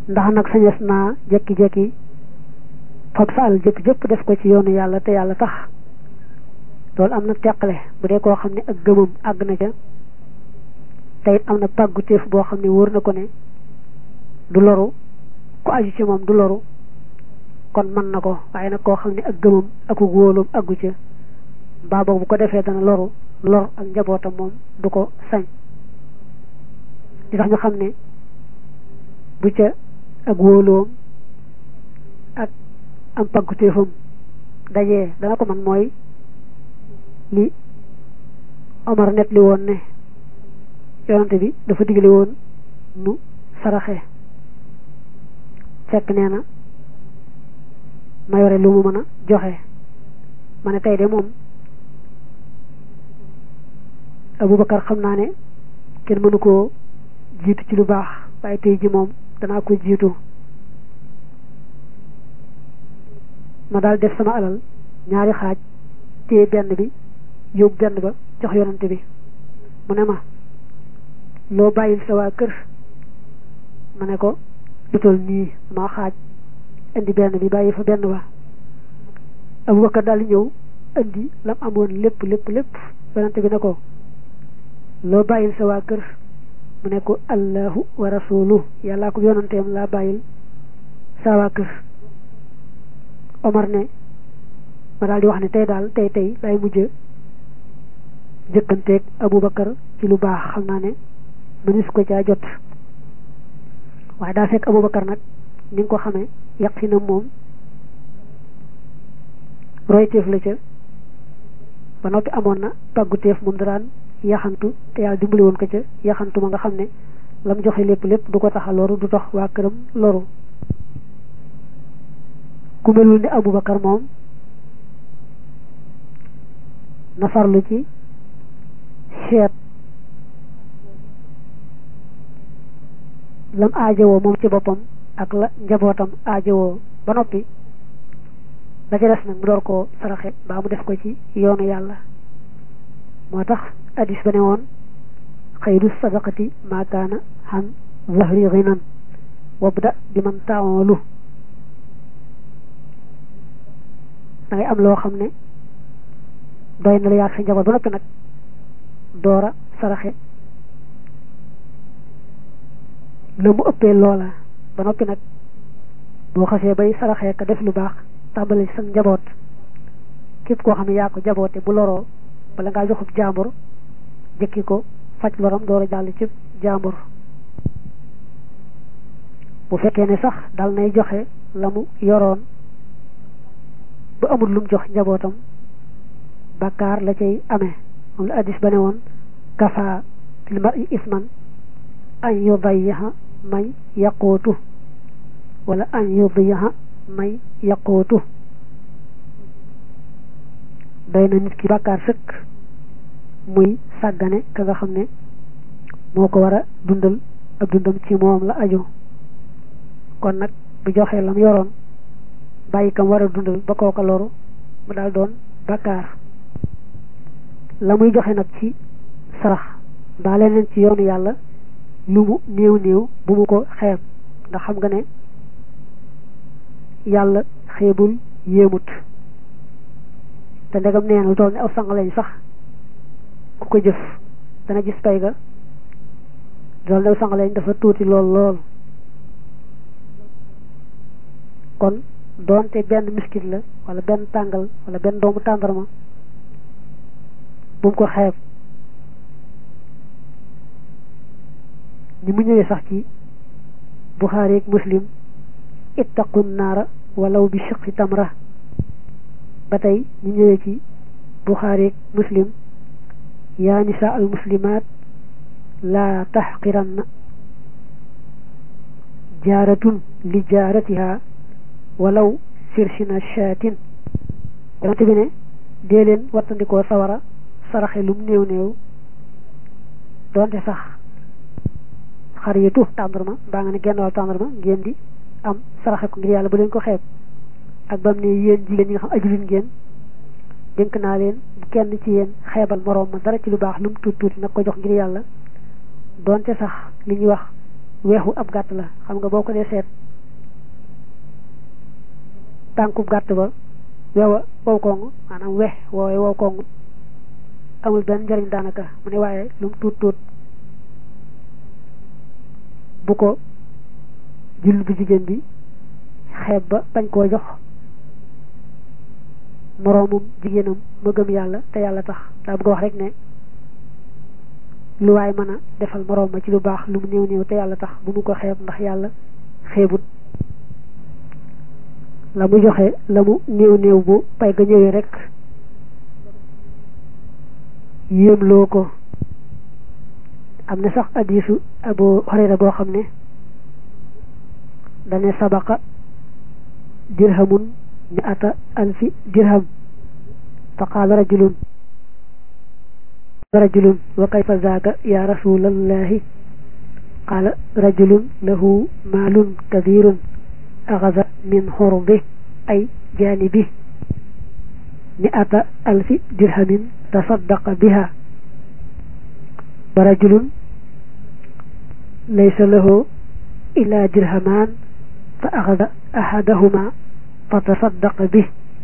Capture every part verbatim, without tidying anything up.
ndax nag sañes naa jekki-jekki fab sa alal jëpp jëpp def ko ci yoonu yàlla te yàlla tax loolu am na teqale bu dee koo xam ne ak gëmam àgg na ca te it am na pàggu téef boo xam ne wóor na ko ne du loru ku aju ci moom du loru kon mën na ko. waaye nag koo xam ne ak gëmam ak wóoloom àggu ca mbaa boog bu ko defee dana loru lor ak njabootam moom du ko sañ. di tax ñu xam ne bu ca ak wóoloom ak am pàggu téefam dajee dana ko man mooy li Omar net li woon ne yonante bi dafa digle woon nu saraxe fekk nee na ma yore lu mu mën a joxe ma ne tey de moom Aboubacar xam naa ne kenn mënu koo jiitu ci lu baax waaye tey ji moom danaa ko jiitu ma daal def sama alal ñaari xaaj téye benn bi yóbbu benn ba jox yonante bi mu ne ma loo bàyyil sa waa kër ma ne ko lu toll nii ma xaaj indi benn bi bàyyi fa benn ba Aboubacar daal di ñëw indi lam amoon lépp lépp lépp yonante bi ne ko loo bàyyil sa waa kër mu ne ko allahu wa rasuluhu yàllaa ko yonanteem laa bàyyil sa waa kër. Omar ne ma daal di wax ne tey daal tey tey lay mujj jëkkanteeg Aboubacar ci lu baax xam naa ne mënees ko caa jot waaye daa fekk Aboubacar nag ni nga ko xamee yàq si na moom royteef la ca ba noppi amoon na pàgguteef moom daraan yaxantu te yàlla dimbali woon ko ca yaxantu ma nga xam ne lam joxe lépp lépp du ko tax a loru du tax waa këram loru. ku melul ne Aboubacar moom na farlu ci seet lam aajowoo moom ci boppam ak la njabootam aajowoo ba noppi la ca des nag mu door koo saraxe mbaa mu def ko ci yoonu yàlla. moo tax hadis ba ne woon xayru sadaqati maa kaana han zahri ghinan wabda bi man taawolu. da ngay am loo xam ne doy na la yaag sa njaboot ba noppi nag doora saraxe la mu ëppee loola ba noppi nag boo xasee bay saraxee ka def lu baax tàmbale ci sa njaboot képp koo xam ne yaa ko jaboote bu loroo bala ngaa joxub jaambur jëkki ko faj loram doora jàll ci jaambur. bu fekkee ne sax dal nay joxe la mu yoroon ba amul lum jox njabootam bakkaar la cay amee moom la addis ba ne woon kafa lil mar'i isman an yudayyaha may yaqootu wala an yudayyaha may yaqootu. doy na nit ki bakkaar sëkk muy sàggane ka nga xam ne moo ko war a dundal ak dundam ci moom la aju. kon nag bu joxee lam yoroon bàyyi kam war a dundal ba kooka loru mu daal doon bakkaar. la muy joxe nag ci sarax mbaa leneen ci yoonu yàlla lu mu néew néew bu mu ko xeeb ndax xam nga ne yàlla xeebul yéemut te ndegam nee na lu toll ne aw sang lañ sax ku ko jëf dana gis pay ga dool ne aw sang lañ dafa tuuti lool lool. kon doonte benn miskit la wala benn tàngal wala benn doomu tàndarma bu mu ko xeeb. ni mu ñëwee sax ci Buxaari ak Muslim ittaqu naara walaw bi shiqqi tamra ba tey ñu ñëwee ci Buxaari ak Muslim yaa nisaa al muslimaat laa taxqiranna jaaratun li jaaratiha walaw sirshina shaatin. yonent bi ne dee leen wattandikoo sawara saraxe lum néew néew doonte sax xar yi tuuf tàndarma mbaa nga ne genn wàll tàndarma ngeen di am saraxe ko ngir yàlla bu leen ko xeeb. ak bam ne yéen jigéen ñi nga xam ajulit ngeen dénk naa leen bu kenn ci yéen xeebal moroom ma dara ci lu baax lu mu tuuti tuuti nag ko jox ngir yàlla doonte sax li ñuy wax weexu ab gàtt la xam nga boo ko dee seet tànkub gàtt ba weewa wow koŋ maanaam weex woowee wow koŋ amul benn njëriñ daanaka mu ne waaye lu mu tuut tuut bu ko jullit bu jigéen bi xeeb ba bañ koo jox moroomum jigéenam ma gëm yàlla te yàlla tax daa bëgg wax rek ne lu waay mën a defal moroom ma ci lu baax lu mu néew néew te yàlla tax bu mu ko xeeb ndax yàlla xeebut la mu joxe la mu néew néew bu pay ga ñëwee rek yéemloo ko. am na sax hadiisu Abu Hurayra boo xam ne dane sabaqa dirhamun mi'ata alfi dirham fa qaala rajulun rajulun wa kayfa zaaka ya rasulallahi qaala rajulun lahu maalun kathirun axada min xurbi ay jaanibi mi'ata alfi dirhamin tasaddaqa biha wa rajulun laysa lahu illa dirhamaan fa axada ahadahuma fa tasaddaqa bih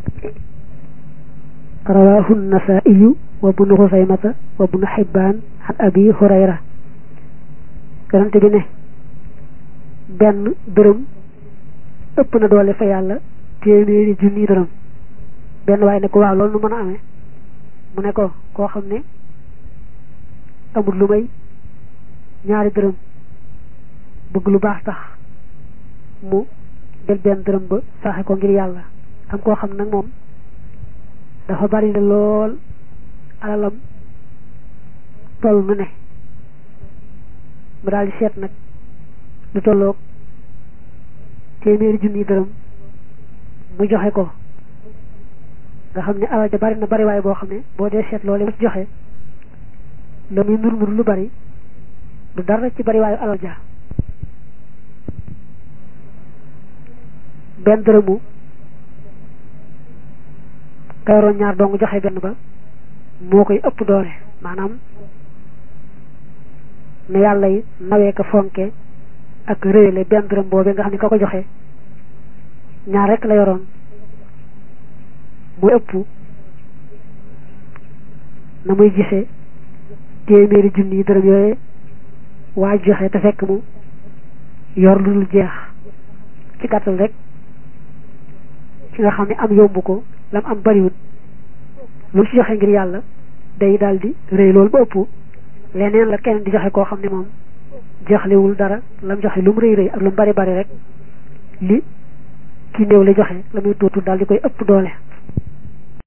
rawaahu nasaa'iyu wa ibnu xusaymata wa ibnu xibbaan an abi hurayra yonent bi ne benn dërëm ëpp na doole fa yàlla téeméeri junni dërëm benn waaye ne ko waaw loolu nu mën a amee mu ne ko koo xam ne amul lu may ñaari dërëm bëgg lu baax tax mu jël benn dërëm ba saxe ko ngir yàlla am koo xam nag moom dafa bari la lool alalam toll nu ne mu daal di seet nag lu tolloog téeméeri junni dërëm mu joxe ko nga xam ne alal ja bari na bari waaye boo xam ne boo dee seet loolu mu ci joxe la muy nur nur lu bari du dara ci bari waayu alal ja benn dërëmu kayroon ñaar dong joxe benn ba moo koy ëpp doole maanaam ne yàlla yi nawee ko fonke ak réele benn dërëm boobee nga xam ne ka ko joxe ñaar rek la yoroon muy ëpp na muy gisee téeméeri junni yi dërëm yooye waa joxe te fekk mu yor lu dul jeex ci gàttal rek ki nga xam ne am yomb ko lam am bariwut lu ci joxe ngir yàlla day daal di rëy loolu ba ëpp leneen la kenn di joxe koo xam ne moom jeexlewul dara lam joxe lu mu rëy rëy ak lu mu bari bari rek li ki néew la joxe la muy tuutu daal di koy ëpp doole